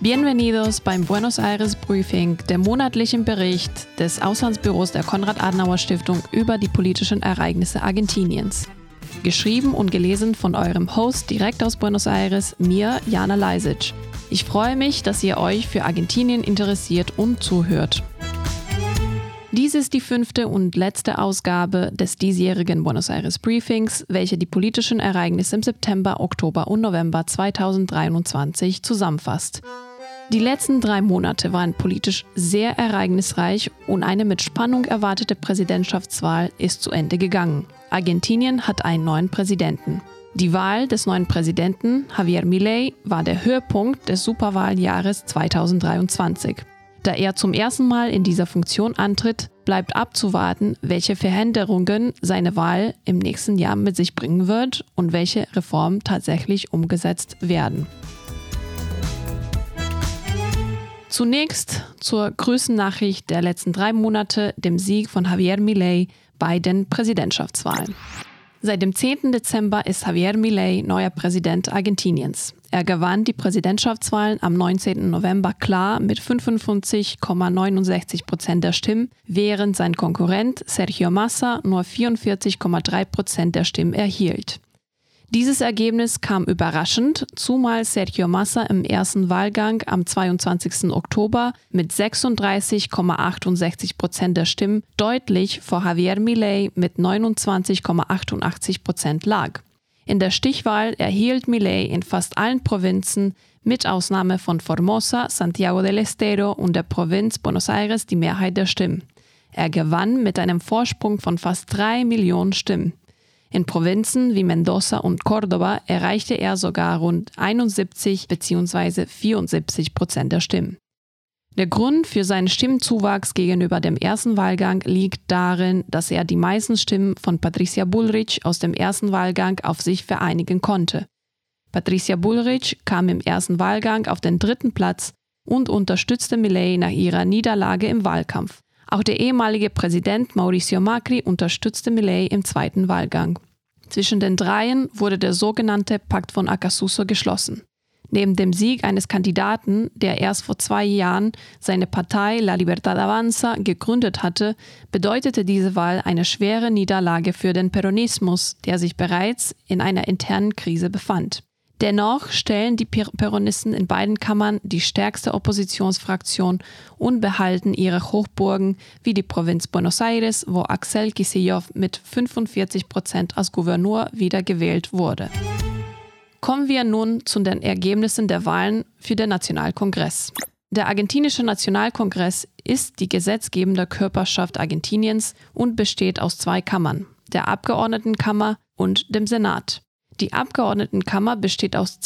Bienvenidos beim Buenos Aires Briefing, dem monatlichen Bericht des Auslandsbüros der Konrad-Adenauer-Stiftung über die politischen Ereignisse Argentiniens. Geschrieben und gelesen von eurem Host direkt aus Buenos Aires, mir, Jana Leisic. Ich freue mich, dass ihr euch für Argentinien interessiert und zuhört. Dies ist die 5. und letzte Ausgabe des diesjährigen Buenos Aires Briefings, welche die politischen Ereignisse im September, Oktober und November 2023 zusammenfasst. Die letzten 3 Monate waren politisch sehr ereignisreich und eine mit Spannung erwartete Präsidentschaftswahl ist zu Ende gegangen. Argentinien hat einen neuen Präsidenten. Die Wahl des neuen Präsidenten, Javier Milei, war der Höhepunkt des Superwahljahres 2023. Da er zum ersten Mal in dieser Funktion antritt, bleibt abzuwarten, welche Veränderungen seine Wahl im nächsten Jahr mit sich bringen wird und welche Reformen tatsächlich umgesetzt werden. Zunächst zur größten Nachricht der letzten 3 Monate, dem Sieg von Javier Milei bei den Präsidentschaftswahlen. Seit dem 10. Dezember ist Javier Milei neuer Präsident Argentiniens. Er gewann die Präsidentschaftswahlen am 19. November klar mit 55,69% der Stimmen, während sein Konkurrent Sergio Massa nur 44,3% der Stimmen erhielt. Dieses Ergebnis kam überraschend, zumal Sergio Massa im ersten Wahlgang am 22. Oktober mit 36,68% der Stimmen deutlich vor Javier Milei mit 29,88% lag. In der Stichwahl erhielt Milei in fast allen Provinzen, mit Ausnahme von Formosa, Santiago del Estero und der Provinz Buenos Aires, die Mehrheit der Stimmen. Er gewann mit einem Vorsprung von fast 3 Millionen Stimmen. In Provinzen wie Mendoza und Córdoba erreichte er sogar rund 71 bzw. 74% der Stimmen. Der Grund für seinen Stimmenzuwachs gegenüber dem ersten Wahlgang liegt darin, dass er die meisten Stimmen von Patricia Bullrich aus dem ersten Wahlgang auf sich vereinigen konnte. Patricia Bullrich kam im ersten Wahlgang auf den 3. Platz und unterstützte Milei nach ihrer Niederlage im Wahlkampf. Auch der ehemalige Präsident Mauricio Macri unterstützte Milei im 2. Wahlgang. Zwischen den dreien wurde der sogenannte Pakt von Acassuso geschlossen. Neben dem Sieg eines Kandidaten, der erst vor 2 Jahren seine Partei La Libertad Avanza gegründet hatte, bedeutete diese Wahl eine schwere Niederlage für den Peronismus, der sich bereits in einer internen Krise befand. Dennoch stellen die Peronisten in beiden Kammern die stärkste Oppositionsfraktion und behalten ihre Hochburgen wie die Provinz Buenos Aires, wo Axel Kicillof mit 45% als Gouverneur wiedergewählt wurde. Kommen wir nun zu den Ergebnissen der Wahlen für den Nationalkongress. Der argentinische Nationalkongress ist die gesetzgebende Körperschaft Argentiniens und besteht aus 2 Kammern, der Abgeordnetenkammer und dem Senat. Die Abgeordnetenkammer besteht aus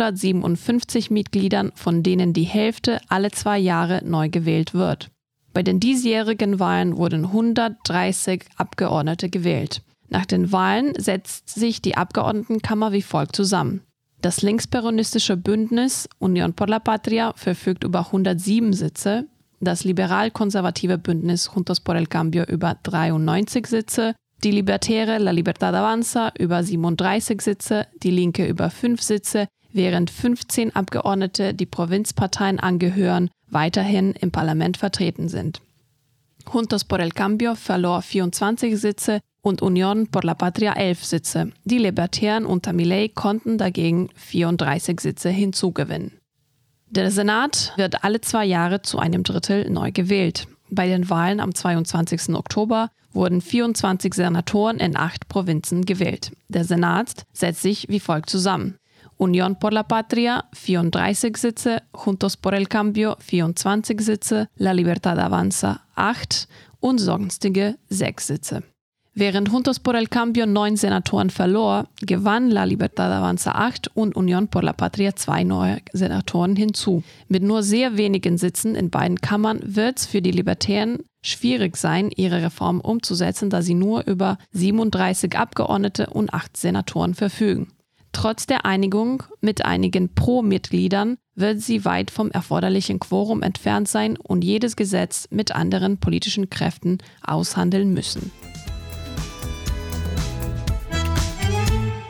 257 Mitgliedern, von denen die Hälfte alle 2 Jahre neu gewählt wird. Bei den diesjährigen Wahlen wurden 130 Abgeordnete gewählt. Nach den Wahlen setzt sich die Abgeordnetenkammer wie folgt zusammen. Das linksperonistische Bündnis Unión por la Patria verfügt über 107 Sitze, das liberal-konservative Bündnis Juntos por el Cambio über 93 Sitze, die Libertäre La Libertad Avanza über 37 Sitze, die Linke über 5 Sitze, während 15 Abgeordnete, die Provinzparteien angehören, weiterhin im Parlament vertreten sind. Juntos por el Cambio verlor 24 Sitze und Unión por la Patria 11 Sitze. Die Libertären unter Milei konnten dagegen 34 Sitze hinzugewinnen. Der Senat wird alle 2 Jahre zu einem Drittel neu gewählt. Bei den Wahlen am 22. Oktober wurden 24 Senatoren in 8 Provinzen gewählt. Der Senat setzt sich wie folgt zusammen. Unión por la Patria 34 Sitze, Juntos por el Cambio 24 Sitze, La Libertad Avanza 8 und sonstige 6 Sitze. Während Juntos por el Cambio 9 Senatoren verlor, gewann La Libertad Avanza 8 und Unión por la Patria 2 neue Senatoren hinzu. Mit nur sehr wenigen Sitzen in beiden Kammern wird es für die Libertären schwierig sein, ihre Reform umzusetzen, da sie nur über 37 Abgeordnete und 8 Senatoren verfügen. Trotz der Einigung mit einigen Pro-Mitgliedern wird sie weit vom erforderlichen Quorum entfernt sein und jedes Gesetz mit anderen politischen Kräften aushandeln müssen.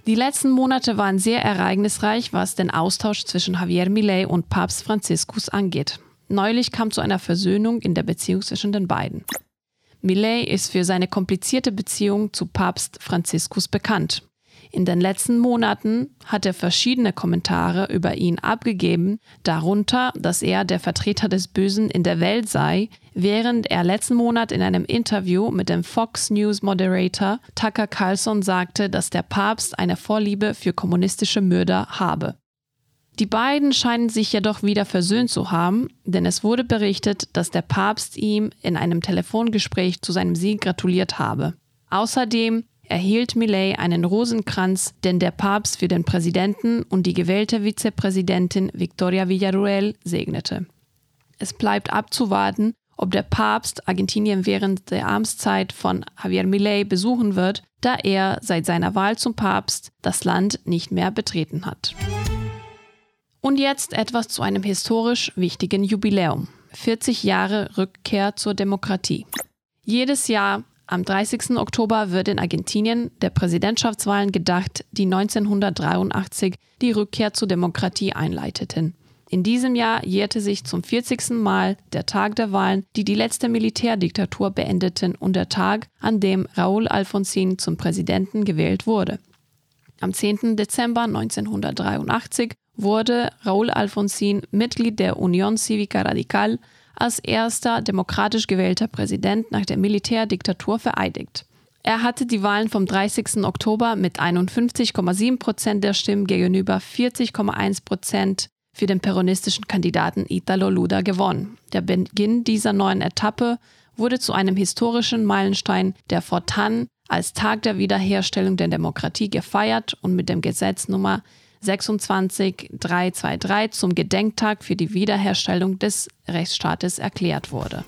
Die letzten Monate waren sehr ereignisreich, was den Austausch zwischen Javier Milei und Papst Franziskus angeht. Neulich kam zu einer Versöhnung in der Beziehung zwischen den beiden. Milei ist für seine komplizierte Beziehung zu Papst Franziskus bekannt. In den letzten Monaten hat er verschiedene Kommentare über ihn abgegeben, darunter, dass er der Vertreter des Bösen in der Welt sei, während er letzten Monat in einem Interview mit dem Fox News Moderator Tucker Carlson sagte, dass der Papst eine Vorliebe für kommunistische Mörder habe. Die beiden scheinen sich jedoch wieder versöhnt zu haben, denn es wurde berichtet, dass der Papst ihm in einem Telefongespräch zu seinem Sieg gratuliert habe. Außerdem erhielt Milei einen Rosenkranz, den der Papst für den Präsidenten und die gewählte Vizepräsidentin Victoria Villarruel segnete. Es bleibt abzuwarten, ob der Papst Argentinien während der Amtszeit von Javier Milei besuchen wird, da er seit seiner Wahl zum Papst das Land nicht mehr betreten hat. Und jetzt etwas zu einem historisch wichtigen Jubiläum: 40 Jahre Rückkehr zur Demokratie. Jedes Jahr am 30. Oktober wird in Argentinien der Präsidentschaftswahlen gedacht, die 1983 die Rückkehr zur Demokratie einleiteten. In diesem Jahr jährte sich zum 40. Mal der Tag der Wahlen, die die letzte Militärdiktatur beendeten, und der Tag, an dem Raúl Alfonsín zum Präsidenten gewählt wurde. Am 10. Dezember 1983 wurde Raúl Alfonsín Mitglied der Unión Cívica Radical, als erster demokratisch gewählter Präsident nach der Militärdiktatur vereidigt. Er hatte die Wahlen vom 30. Oktober mit 51,7% der Stimmen gegenüber 40,1% für den peronistischen Kandidaten Ítalo Lula gewonnen. Der Beginn dieser neuen Etappe wurde zu einem historischen Meilenstein, der fortan als Tag der Wiederherstellung der Demokratie gefeiert und mit dem Gesetz Nummer 26323 zum Gedenktag für die Wiederherstellung des Rechtsstaates erklärt wurde.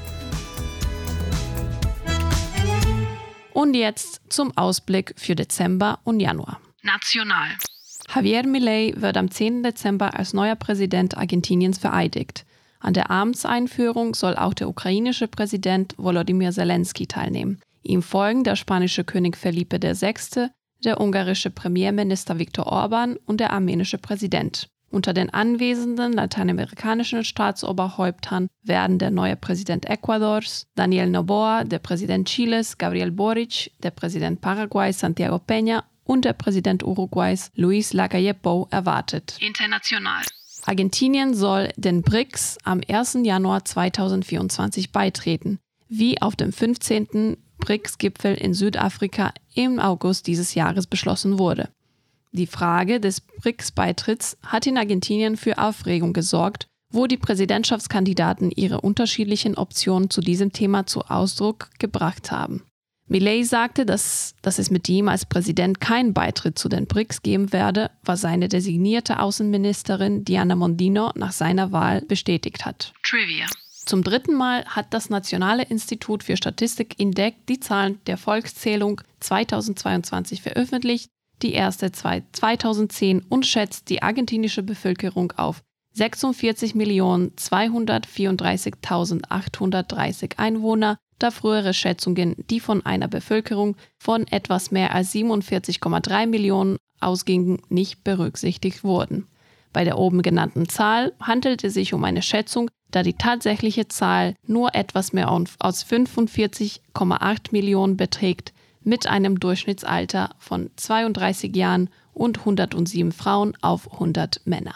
Und jetzt zum Ausblick für Dezember und Januar. National. Javier Milei wird am 10. Dezember als neuer Präsident Argentiniens vereidigt. An der Amtseinführung soll auch der ukrainische Präsident Volodymyr Zelensky teilnehmen. Ihm folgen der spanische König Felipe VI., der ungarische Premierminister Viktor Orbán und der armenische Präsident. Unter den anwesenden lateinamerikanischen Staatsoberhäuptern werden der neue Präsident Ecuadors, Daniel Noboa, der Präsident Chiles, Gabriel Boric, der Präsident Paraguays, Santiago Peña und der Präsident Uruguays, Luis Lacalle Pou, erwartet. International. Argentinien soll den BRICS am 1. Januar 2024 beitreten, wie auf dem 15. BRICS-Gipfel in Südafrika im August dieses Jahres beschlossen wurde. Die Frage des BRICS-Beitritts hat in Argentinien für Aufregung gesorgt, wo die Präsidentschaftskandidaten ihre unterschiedlichen Optionen zu diesem Thema zu Ausdruck gebracht haben. Milei sagte, dass es mit ihm als Präsident keinen Beitritt zu den BRICS geben werde, was seine designierte Außenministerin Diana Mondino nach seiner Wahl bestätigt hat. Trivia. Zum 3. Mal hat das Nationale Institut für Statistik INDEC die Zahlen der Volkszählung 2022 veröffentlicht, die erste 2010, und schätzt die argentinische Bevölkerung auf 46.234.830 Einwohner, da frühere Schätzungen, die von einer Bevölkerung von etwas mehr als 47,3 Millionen ausgingen, nicht berücksichtigt wurden. Bei der oben genannten Zahl handelt es sich um eine Schätzung, da die tatsächliche Zahl nur etwas mehr als 45,8 Millionen beträgt, mit einem Durchschnittsalter von 32 Jahren und 107 Frauen auf 100 Männer.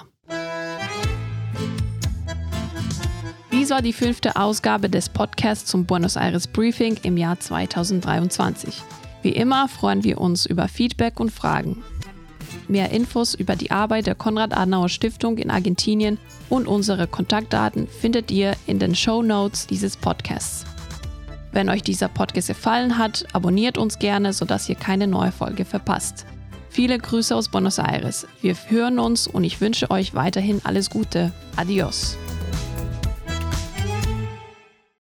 Dies war die 5. Ausgabe des Podcasts zum Buenos Aires Briefing im Jahr 2023. Wie immer freuen wir uns über Feedback und Fragen. Mehr Infos über die Arbeit der Konrad-Adenauer-Stiftung in Argentinien und unsere Kontaktdaten findet ihr in den Shownotes dieses Podcasts. Wenn euch dieser Podcast gefallen hat, abonniert uns gerne, sodass ihr keine neue Folge verpasst. Viele Grüße aus Buenos Aires. Wir hören uns und ich wünsche euch weiterhin alles Gute. Adios.